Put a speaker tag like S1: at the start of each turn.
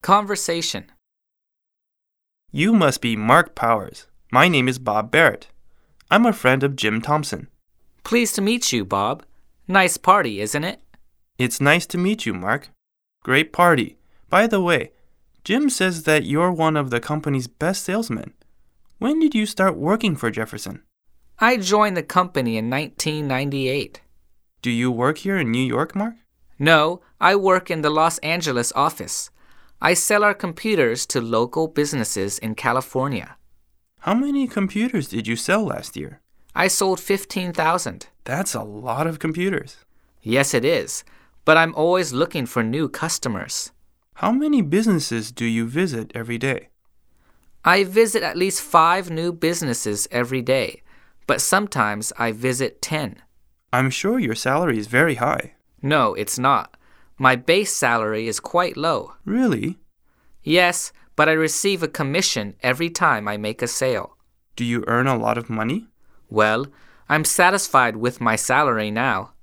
S1: Conversation.
S2: You must be Mark Powers. My name is Bob Barrett. I'm a friend of Jim Thompson.
S1: Pleased to meet you, Bob. Nice party, isn't it?
S2: It's nice to meet you, Mark. Great party. By the way, Jim says that you're one of the company's best salesmen. When did you start working for Jefferson?
S1: I joined the company in 1998.
S2: Do you work here in New York, Mark?
S1: No, I work in the Los Angeles office. I sell our computers to local businesses in California.
S2: How many computers did you sell last year?
S1: I sold 15,000.
S2: That's a lot of computers.
S1: Yes, it is, but I'm always looking for new customers.
S2: How many businesses do you visit every day?
S1: I visit at least 5 new businesses every day, but sometimes I visit 10.
S2: I'm sure your salary is very high.
S1: No, it's not. My base salary is quite low.
S2: Really?
S1: Yes, but I receive a commission every time I make a sale.
S2: Do you earn a lot of money?
S1: Well, I'm satisfied with my salary now.